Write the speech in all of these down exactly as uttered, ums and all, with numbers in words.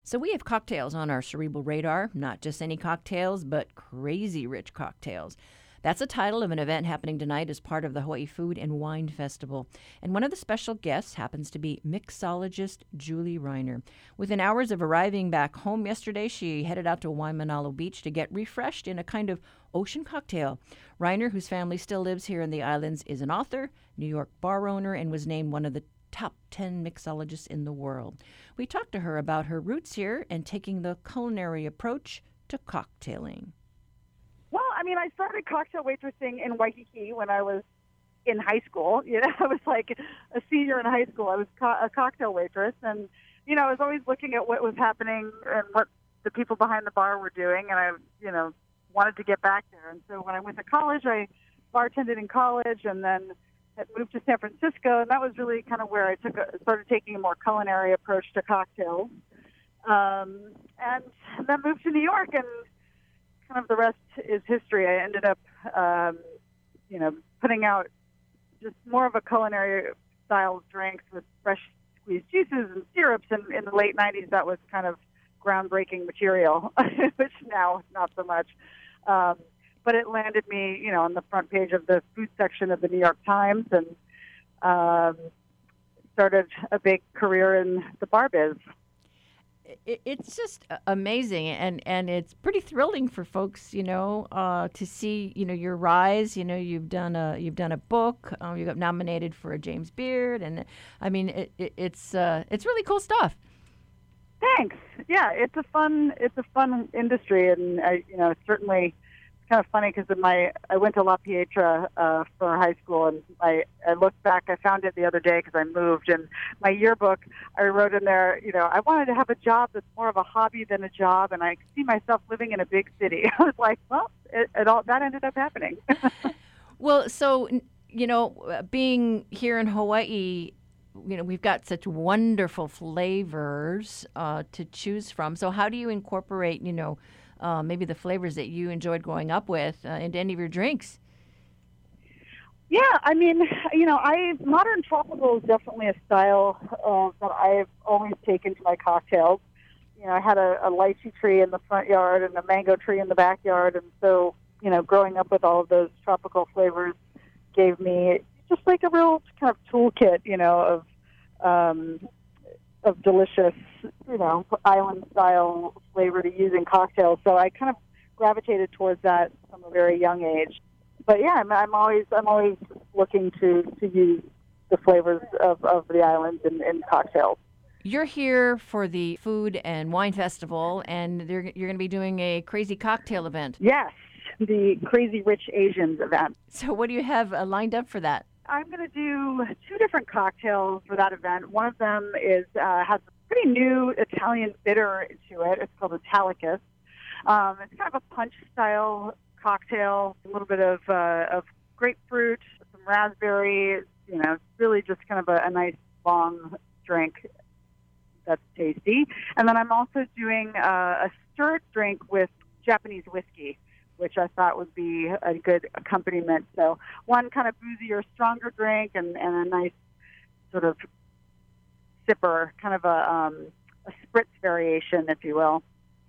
So we have cocktails on our cerebral radar, not just any cocktails, but crazy rich cocktails. That's the title of an event happening tonight as part of the Hawaii Food and Wine Festival. And one of the special guests happens to be mixologist Julie Reiner. Within hours of arriving back home yesterday, she headed out to Waimanalo Beach to get refreshed in a kind of ocean cocktail. Reiner, whose family still lives here in the islands, is an author, New York bar owner, and was named one of the top ten mixologists in the world. We talked to her about her roots here and taking the culinary approach to cocktailing. Well, I mean, I started cocktail waitressing in Waikiki when I was in high school. You know, I was like a senior in high school. I was co- a cocktail waitress, and you know, I was always looking at what was happening and what the people behind the bar were doing, and I, you know, wanted to get back there. And so when I went to college, I bartended in college, and then had moved to San Francisco, and that was really kind of where I took a, started taking a more culinary approach to cocktails. Um, and then moved to New York, and kind of the rest is history. I ended up, um, you know, putting out just more of a culinary style of drinks with fresh squeezed juices and syrups. And in the late nineties, that was kind of groundbreaking material, which now not so much. Um, but it landed me, you know, on the front page of the food section of the New York Times, and um, started a big career in the bar biz. It's just amazing, and, and it's pretty thrilling for folks, you know, uh, to see, you know, your rise. You know, you've done a you've done a book. Um, you got nominated for a James Beard, and I mean, it, it, it's uh, it's really cool stuff. Thanks. Yeah, it's a fun it's a fun industry, and I, you know, certainly. Kind of funny because my I went to La Pietra uh, for high school, and I, I looked back. I found it the other day because I moved, and my yearbook, I wrote in there, you know, I wanted to have a job that's more of a hobby than a job, and I see myself living in a big city. I was like, well, it, it all that ended up happening. Well, so you know, being here in Hawaii, you know, we've got such wonderful flavors uh, to choose from. So how do you incorporate, you know, Uh, maybe the flavors that you enjoyed growing up with uh, into any of your drinks? Yeah, I mean, you know, I modern tropical is definitely a style uh, that I've always taken to my cocktails. You know, I had a, a lychee tree in the front yard and a mango tree in the backyard, and so, you know, growing up with all of those tropical flavors gave me just like a real kind of toolkit, you know, of um, of delicious, you know, island-style flavor to use in cocktails. So I kind of gravitated towards that from a very young age. But yeah, I'm, I'm always I'm always looking to, to use the flavors of, of the islands in, in cocktails. You're here for the Food and Wine Festival, and you're going to be doing a crazy cocktail event. Yes, the Crazy Rich Asians event. So what do you have uh, lined up for that? I'm going to do two different cocktails for that event. One of them is uh, has a pretty new Italian bitter to it. It's called Italicus. Um, it's kind of a punch-style cocktail, a little bit of uh, of grapefruit, some raspberry. You know, really just kind of a, a nice long drink that's tasty. And then I'm also doing uh, a stirred drink with Japanese whiskey, which I thought would be a good accompaniment. So one kind of boozier, stronger drink, and, and a nice sort of sipper, kind of a, um, a spritz variation, if you will.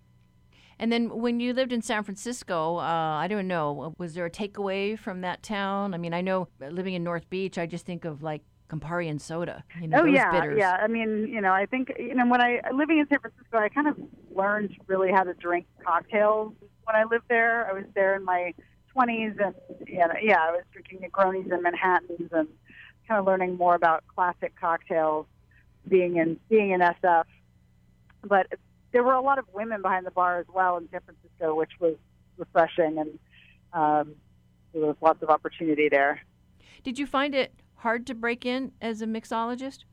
And then when you lived in San Francisco, uh, I don't know, was there a takeaway from that town? I mean, I know living in North Beach, I just think of like Campari and soda. You know, oh, those yeah, bitters. yeah. I mean, you know, I think, you know, when I, living in San Francisco, I kind of learned really how to drink cocktails. When I lived there, I was there in my twenties, and yeah, yeah, I was drinking Negronis and Manhattans, and kind of learning more about classic cocktails, being in being in S F. But there were a lot of women behind the bar as well in San Francisco, which was refreshing, and um, there was lots of opportunity there. Did you find it hard to break in as a mixologist?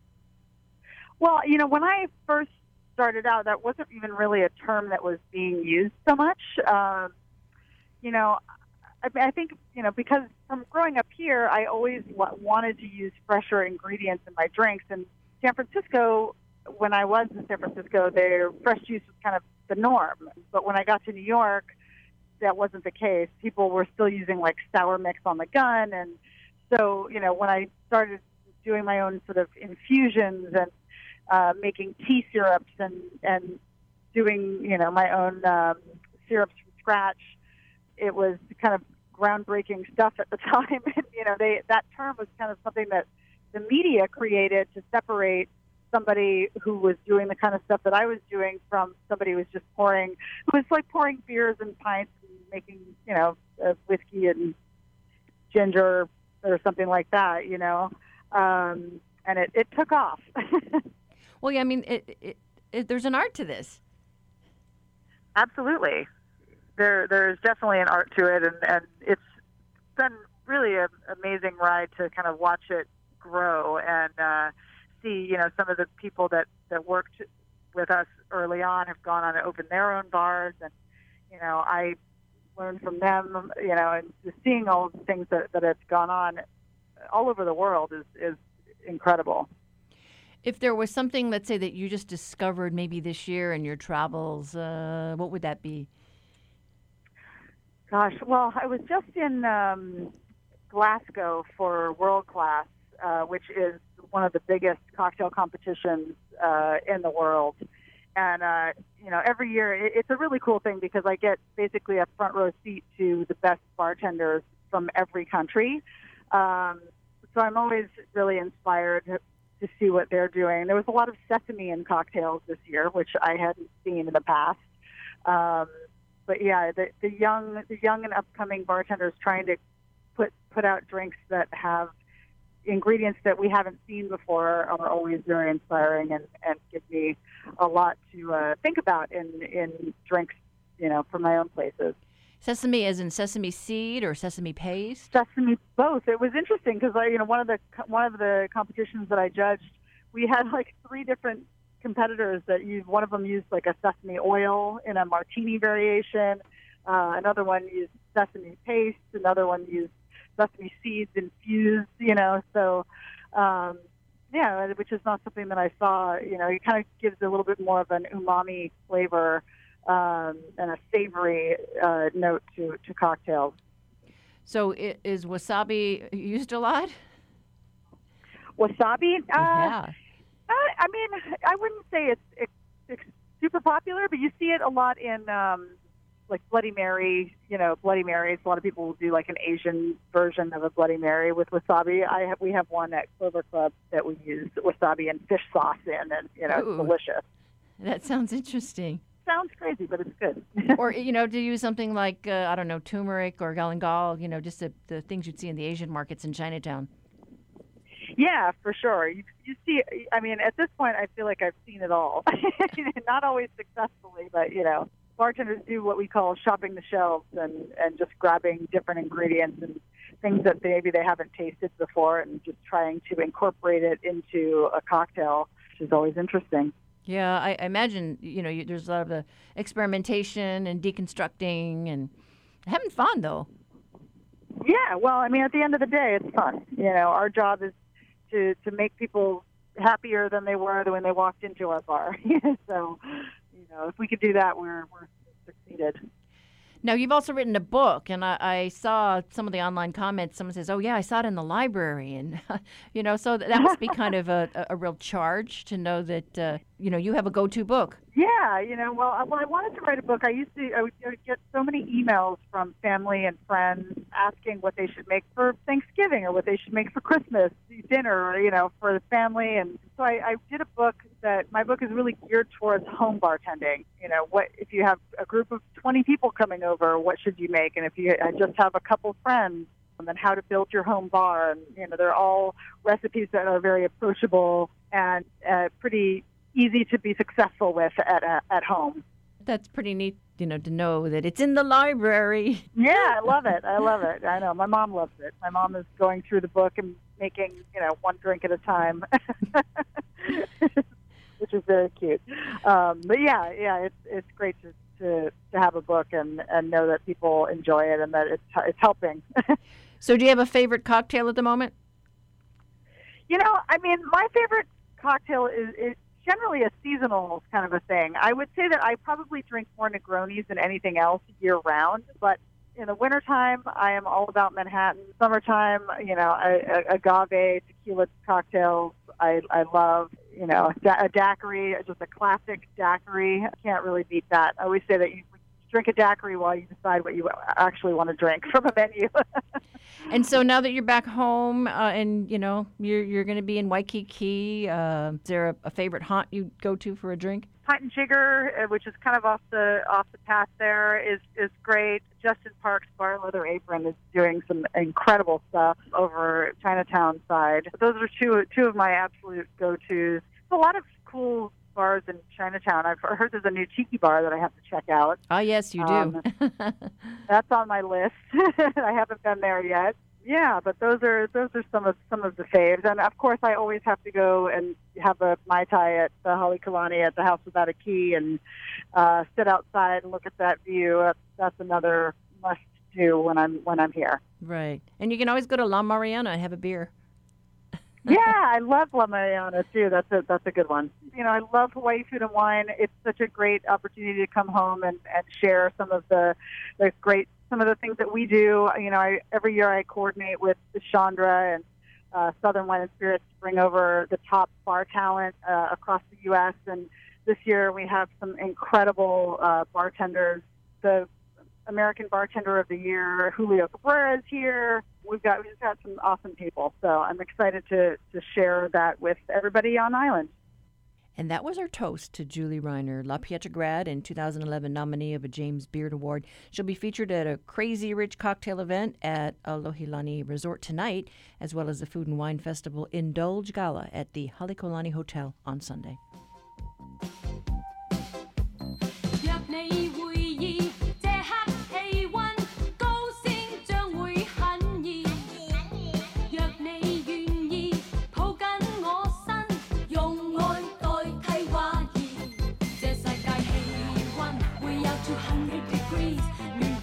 Well, you know, when I first started out, that wasn't even really a term that was being used so much. Um, you know, I, I think, you know, because from growing up here, I always w- wanted to use fresher ingredients in my drinks. And San Francisco, when I was in San Francisco, their fresh juice was kind of the norm. But when I got to New York, that wasn't the case. People were still using like sour mix on the gun. And so, you know, when I started doing my own sort of infusions and uh, making tea syrups and and doing you know my own um, syrups from scratch. It was kind of groundbreaking stuff at the time. And, you know, they that term was kind of something that the media created to separate somebody who was doing the kind of stuff that I was doing from somebody who was just pouring, who was like pouring beers and pints and making, you know, uh, whiskey and ginger or something like that, you know. Um, and it, it took off. Well, yeah, I mean, it, it, it, there's an art to this. Absolutely. There, there's definitely an art to it, and, and it's been really an amazing ride to kind of watch it grow and uh, see, you know, some of the people that, that worked with us early on have gone on to open their own bars, and, you know, I learned from them, you know, and just seeing all of the things that, that have gone on all over the world is, is incredible. If there was something, let's say, that you just discovered maybe this year in your travels, uh, what would that be? Gosh, well, I was just in um, Glasgow for World Class, uh, which is one of the biggest cocktail competitions uh, in the world. And, uh, you know, every year it, it's a really cool thing because I get basically a front row seat to the best bartenders from every country. Um, so I'm always really inspired to, to see what they're doing. There was a lot of sesame in cocktails this year, which I hadn't seen in the past. Um, But yeah, the, the young, the young and upcoming bartenders trying to put put out drinks that have ingredients that we haven't seen before are always very inspiring and, and give me a lot to uh, think about in in drinks, you know, from my own places. Sesame, as in sesame seed or sesame paste? Sesame, both. It was interesting because I, you know, one of the one of the competitions that I judged, we had like three different competitors that used, one of them used like a sesame oil in a martini variation, uh, another one used sesame paste, another one used sesame seeds infused, you know, so um, yeah, which is not something that I saw, you know, it kind of gives a little bit more of an umami flavor um, and a savory uh, note to, to cocktails. So it, is wasabi used a lot? Wasabi? Uh, yeah. Uh, I mean, I wouldn't say it's, it's, it's super popular, but you see it a lot in um, like Bloody Mary. You know, Bloody Marys. A lot of people will do like an Asian version of a Bloody Mary with wasabi. I have we have one at Clover Club that we use wasabi and fish sauce in, and you know, Ooh. it's delicious. That sounds interesting. Sounds crazy, but it's good. Or you know, to use something like uh, I don't know, turmeric or galangal. You know, just the, the things you'd see in the Asian markets in Chinatown. Yeah, for sure. You, you see, I mean, at this point, I feel like I've seen it all. Not always successfully, but, you know, bartenders do what we call shopping the shelves and, and just grabbing different ingredients and things that maybe they haven't tasted before and just trying to incorporate it into a cocktail, which is always interesting. Yeah, I, I imagine, you know, you, there's a lot of the experimentation and deconstructing and having fun, though. Yeah, well, I mean, at the end of the day, it's fun. You know, our job is to, to make people happier than they were when they walked into our bar. So, you know, if we could do that, we're, we're succeeded. Now, you've also written a book, and I, I saw some of the online comments. Someone says, oh, yeah, I saw it in the library. And, you know, so that must be kind of a, a real charge to know that, uh, you know, you have a go-to book. Yeah, you know, well, I, when I wanted to write a book, I used to I would, I would get so many emails from family and friends asking what they should make for Thanksgiving or what they should make for Christmas dinner, or, you know, for the family. And so I, I did a book that my book is really geared towards home bartending. You know, what if you have a group of twenty people coming over, what should you make? And if you just have a couple friends, and then how to build your home bar. And, you know, they're all recipes that are very approachable and uh, pretty easy to be successful with at uh, at home. That's pretty neat, you know, to know that it's in the library. Yeah, I love it. I love it. I know. My mom loves it. My mom is going through the book and making, you know, one drink at a time, which is very cute. Um, but yeah, yeah, it's it's great to, to, to have a book and, and know that people enjoy it and that it's it's helping. So do you have a favorite cocktail at the moment? You know, I mean, my favorite cocktail is, is generally a seasonal kind of a thing. I would say that I probably drink more Negronis than anything else year round, but in the wintertime, I am all about Manhattan. Summertime, you know, a, a, agave, tequila cocktails, I, I love. you know, a daiquiri, just a classic daiquiri. I can't really beat that. I always say that you drink a daiquiri while you decide what you actually want to drink from a menu. And so now that you're back home, uh, and you know you're you're going to be in Waikiki, uh, is there a, a favorite haunt you go to for a drink? Pint and Jigger, which is kind of off the off the path there, is is great. Justin Park's Bar Leather Apron is doing some incredible stuff over Chinatown side. Those are two two of my absolute go-tos. A lot of cool bars in Chinatown. I've heard there's a new tiki bar that I have to check out. Oh, yes, you do. Um, that's on my list. I haven't been there yet. Yeah, but those are those are some of some of the faves. And of course, I always have to go and have a Mai Tai at the Halekulani at the House Without a Key and uh, sit outside and look at that view. That's, that's another must do when I'm when I'm here. Right, and you can always go to La Mariana and have a beer. Yeah, I love La Mariana too. That's a that's a good one. You know, I love Hawaii food and wine. It's such a great opportunity to come home and, and share some of the the great some of the things that we do. You know, I, every year I coordinate with the Chandra and uh, Southern Wine and Spirits to bring over the top bar talent uh, across the U S And this year we have some incredible uh, bartenders. The American Bartender of the Year, Julio Cabrera, is here. We've got we've got some awesome people, so I'm excited to to share that with everybody on island. And that was our toast to Julie Reiner, La Pietra grad and two thousand eleven nominee of a James Beard Award. She'll be featured at a Crazy Rich cocktail event at Alohilani Resort tonight, as well as the Food and Wine Festival Indulge Gala at the Halekulani Hotel on Sunday. two hundred degrees